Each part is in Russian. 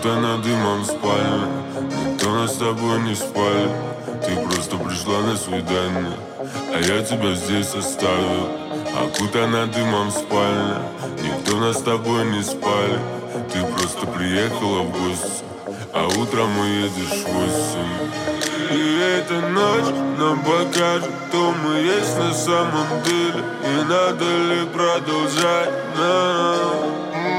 окутана дымом спальня. Никто нас с тобой не спалит. Ты просто пришла на свидание, а я тебя здесь оставил. Окутана дымом спальня. Никто нас с тобой не спалит. Ты просто приехала в гости, а утром уедешь в 8. И эта ночь нам покажет, кто мы есть на самом деле, и надо ли продолжать нам.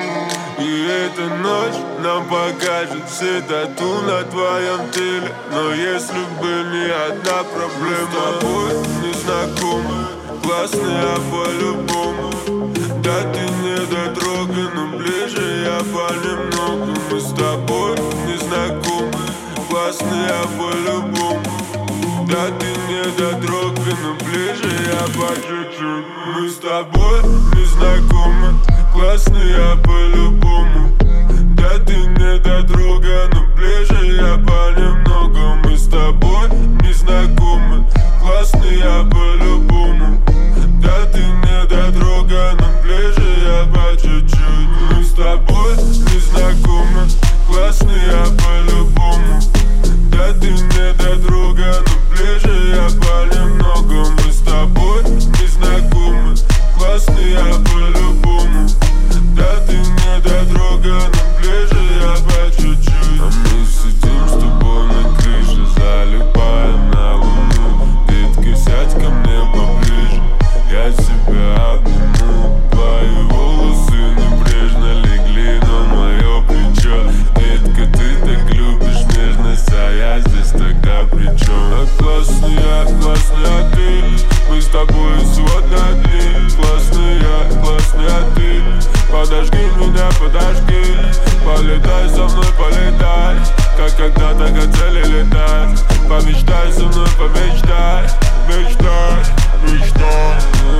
И эта ночь нам покажет все тату на твоем теле. Но если бы не одна проблема, с тобой незнакомы, классная по-любому. Да ты не дотрогай, но ближе я понемногу. Мы с тобой незнакомы, классная по-любому. Да ты не дотрогай, но ближе я по чуть-чуть. Мы с тобой незнакомы, классные по-любому. Да ты не дотрогай, но ближе я понемногу. Мы с тобой незнакомы, классные по-любому. Да ты не дотрогай, но ближе я по чуть-чуть. Мы с тобой незнакомы, классные по-любому. Да ты не дотрогай, но ближе я понемногу. Мы с тобой незнакомы, классные по-любому. Да ты не дотрогай, но ближе я по чуть-чуть. А мы сидим с тобой на крыше, залипаем на луну. Детка, сядь ко мне поближе, я тебя обниму. Твои волосы небрежно легли на мое плечо. Детка, ты так любишь нежность, а я здесь тогда при чем? А классная ты, мы с тобой сегодня одни. Классная ты, подожги меня, подожги. Полетай со мной, полетай, как когда-то хотели летать. Помечтай со мной, помечтай, мечтай.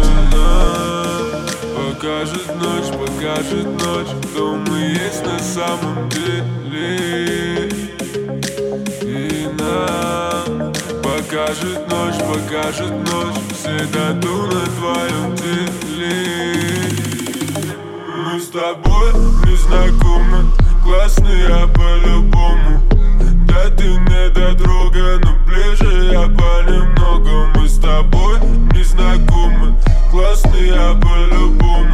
Покажет ночь, кто мы есть на самом деле. И нам покажет ночь, все тату на твоем теле. Мы с тобой незнакомы, классные по-любому. Да ты не дотрогай, но ближе я понемногу. Мы с тобой незнакомы, классные по-любому.